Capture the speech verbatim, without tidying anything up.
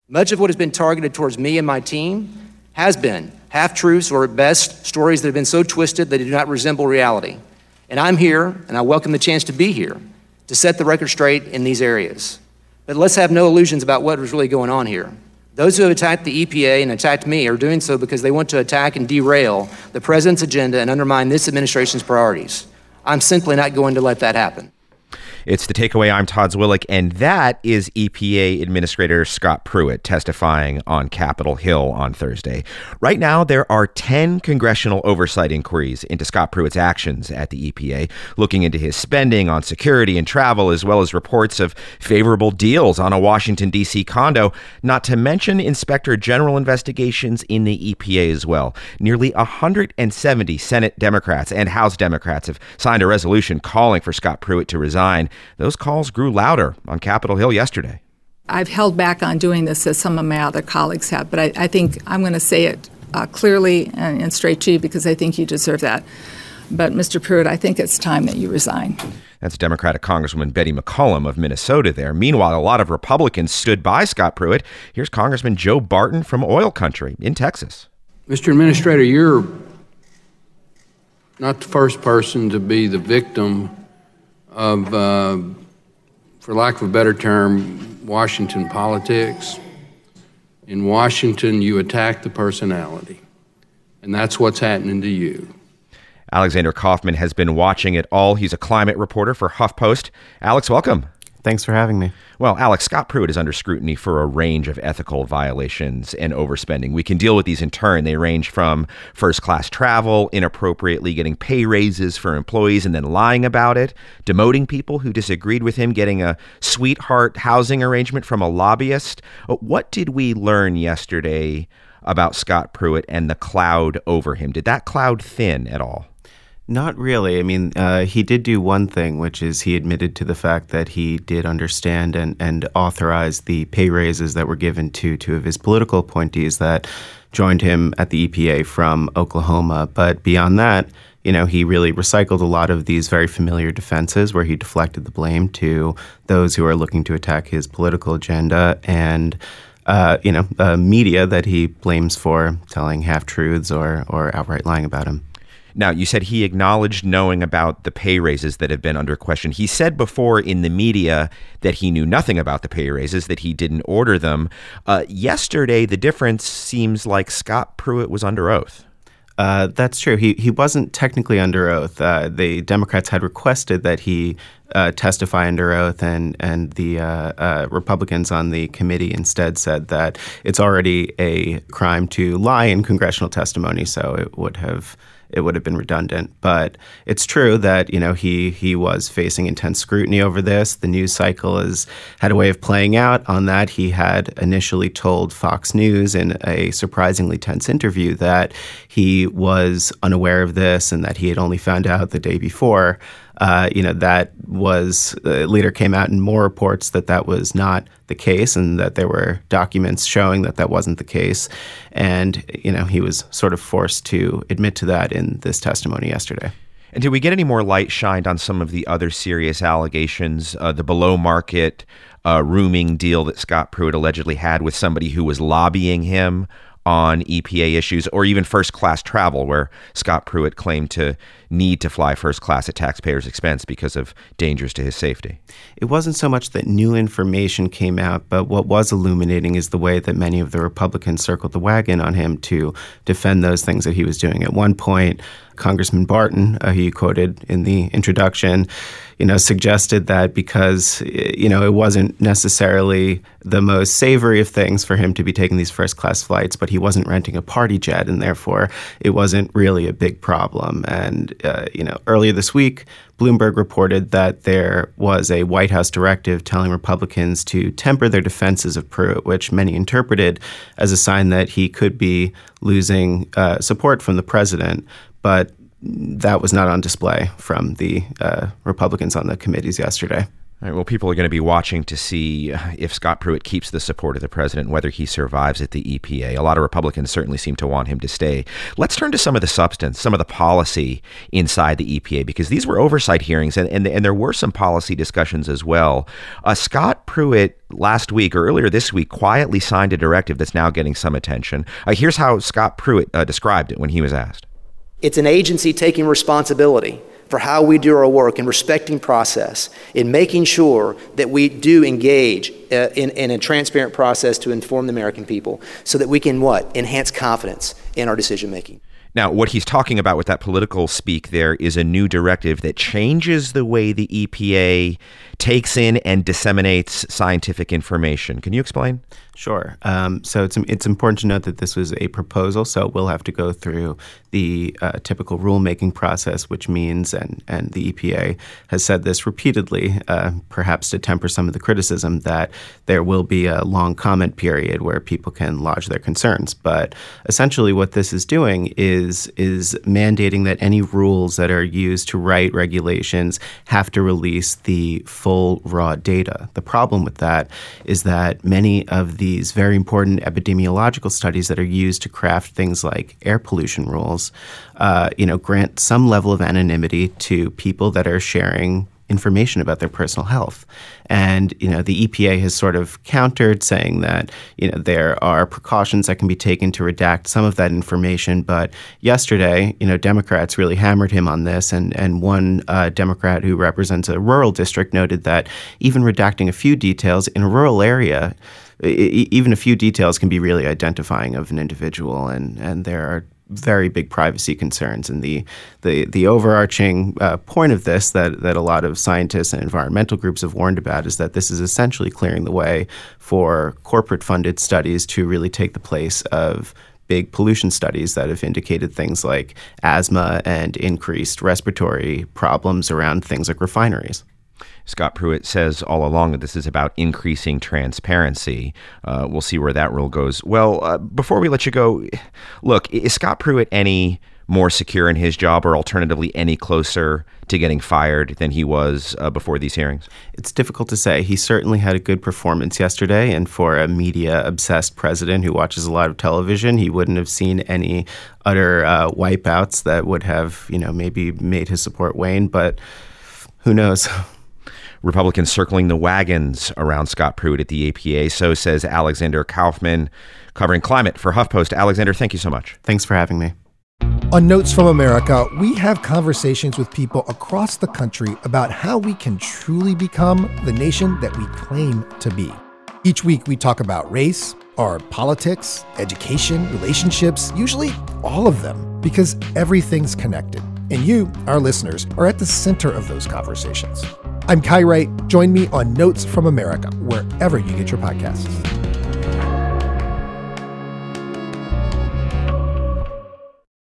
Much of what has been targeted towards me and my team has been half-truths, or at best, stories that have been so twisted that they do not resemble reality. And I'm here, and I welcome the chance to be here, to set the record straight in these areas. But let's have no illusions about what was really going on here. Those who have attacked the E P A and attacked me are doing so because they want to attack and derail the president's agenda and undermine this administration's priorities. I'm simply not going to let that happen. It's The Takeaway. I'm Todd Zwillich, and that is E P A Administrator Scott Pruitt testifying on Capitol Hill on Thursday. Right now, there are ten congressional oversight inquiries into Scott Pruitt's actions at the E P A, looking into his spending on security and travel, as well as reports of favorable deals on a Washington, D C condo, not to mention Inspector General investigations in the E P A as well. Nearly one hundred seventy Senate Democrats and House Democrats have signed a resolution calling for Scott Pruitt to resign. Those calls grew louder on Capitol Hill yesterday. I've held back on doing this, as some of my other colleagues have, but I, I think I'm going to say it uh, clearly and, and straight to you because I think you deserve that. But, Mister Pruitt, I think it's time that you resign. That's Democratic Congresswoman Betty McCollum of Minnesota there. Meanwhile, a lot of Republicans stood by Scott Pruitt. Here's Congressman Joe Barton from Oil Country in Texas. Mister Administrator, you're not the first person to be the victim of, uh, for lack of a better term, Washington politics. In Washington, you attack the personality, and that's what's happening to you. Alexander Kaufman has been watching it all. He's a climate reporter for HuffPost. Alex, welcome. Thanks for having me. Well, Alex, Scott Pruitt is under scrutiny for a range of ethical violations and overspending. We can deal with these in turn. They range from first-class travel, inappropriately getting pay raises for employees and then lying about it, demoting people who disagreed with him, getting a sweetheart housing arrangement from a lobbyist. What did we learn yesterday about Scott Pruitt and the cloud over him? Did that cloud thin at all? Not really. I mean, uh, he did do one thing, which is he admitted to the fact that he did understand and, and authorize the pay raises that were given to two of his political appointees that joined him at the E P A from Oklahoma. But beyond that, you know, he really recycled a lot of these very familiar defenses where he deflected the blame to those who are looking to attack his political agenda and Uh, you know, uh, media that he blames for telling half-truths or, or outright lying about him. Now, you said he acknowledged knowing about the pay raises that have been under question. He said before in the media that he knew nothing about the pay raises, that he didn't order them. Uh, yesterday, the difference seems like Scott Pruitt was under oath. Uh, that's true. He he wasn't technically under oath. Uh, the Democrats had requested that he uh, testify under oath, and and the uh, uh, Republicans on the committee instead said that it's already a crime to lie in congressional testimony, so it would have it would have been redundant. But it's true that, you know, he he was facing intense scrutiny over this. The news cycle has had a way of playing out on that. He had initially told Fox News in a surprisingly tense interview that he was unaware of this and that he had only found out the day before. Uh, you know, that was uh, later came out in more reports that that was not the case and that there were documents showing that that wasn't the case. And, you know, he was sort of forced to admit to that in this testimony yesterday. And did we get any more light shined on some of the other serious allegations, uh, the below market uh, rooming deal that Scott Pruitt allegedly had with somebody who was lobbying him on E P A issues, or even first-class travel, where Scott Pruitt claimed to need to fly first class at taxpayers' expense because of dangers to his safety? It wasn't so much that new information came out, but what was illuminating is the way that many of the Republicans circled the wagon on him to defend those things that he was doing. At one point, Congressman Barton, uh, who you quoted in the introduction, you know, suggested that because, you know, it wasn't necessarily the most savory of things for him to be taking these first-class flights, but he wasn't renting a party jet, and therefore it wasn't really a big problem. And, uh, you know, earlier this week, Bloomberg reported that there was a White House directive telling Republicans to temper their defenses of Pruitt, which many interpreted as a sign that he could be losing uh, support from the president. But that was not on display from the uh, Republicans on the committees yesterday. All right, well, people are going to be watching to see if Scott Pruitt keeps the support of the president, whether he survives at the E P A. A lot of Republicans certainly seem to want him to stay. Let's turn to some of the substance, some of the policy inside the E P A, because these were oversight hearings, and, and, and there were some policy discussions as well. Uh, Scott Pruitt last week or earlier this week quietly signed a directive that's now getting some attention. Uh, here's how Scott Pruitt uh, described it when he was asked. It's an agency taking responsibility for how we do our work and respecting process, in making sure that we do engage uh, in, in a transparent process to inform the American people so that we can, what, enhance confidence in our decision making. Now, what he's talking about with that political speak there is a new directive that changes the way the E P A takes in and disseminates scientific information. Can you explain? Sure. Um, so it's it's important to note that this was a proposal, so we'll have to go through the uh, typical rulemaking process, which means, and, and the E P A has said this repeatedly, uh, perhaps to temper some of the criticism, that there will be a long comment period where people can lodge their concerns. But essentially what this is doing is, is mandating that any rules that are used to write regulations have to release the full raw data. The problem with that is that many of these very important epidemiological studies that are used to craft things like air pollution rules, uh, you know, grant some level of anonymity to people that are sharing information about their personal health. And, you know, the E P A has sort of countered, saying that, you know, there are precautions that can be taken to redact some of that information. But yesterday, you know, Democrats really hammered him on this. And, and one uh, Democrat who represents a rural district noted that even redacting a few details in a rural area, even a few details can be really identifying of an individual, and, and there are very big privacy concerns. And the the, the overarching uh, point of this that, that a lot of scientists and environmental groups have warned about is that this is essentially clearing the way for corporate-funded studies to really take the place of big pollution studies that have indicated things like asthma and increased respiratory problems around things like refineries. Scott Pruitt says all along that this is about increasing transparency. Uh, we'll see where that rule goes. Well, uh, before we let you go, look, is Scott Pruitt any more secure in his job, or alternatively any closer to getting fired than he was uh, before these hearings? It's difficult to say. He certainly had a good performance yesterday, and for a media-obsessed president who watches a lot of television, he wouldn't have seen any utter uh, wipeouts that would have, you know, maybe made his support wane, but who knows? Republicans circling the wagons around Scott Pruitt at the E P A. So says Alexander Kaufman, covering climate for HuffPost. Alexander, thank you so much. Thanks for having me. On Notes from America, we have conversations with people across the country about how we can truly become the nation that we claim to be. Each week, we talk about race, our politics, education, relationships, usually all of them, because everything's connected. And you, our listeners, are at the center of those conversations. I'm Kai Wright. Join me on Notes from America, wherever you get your podcasts.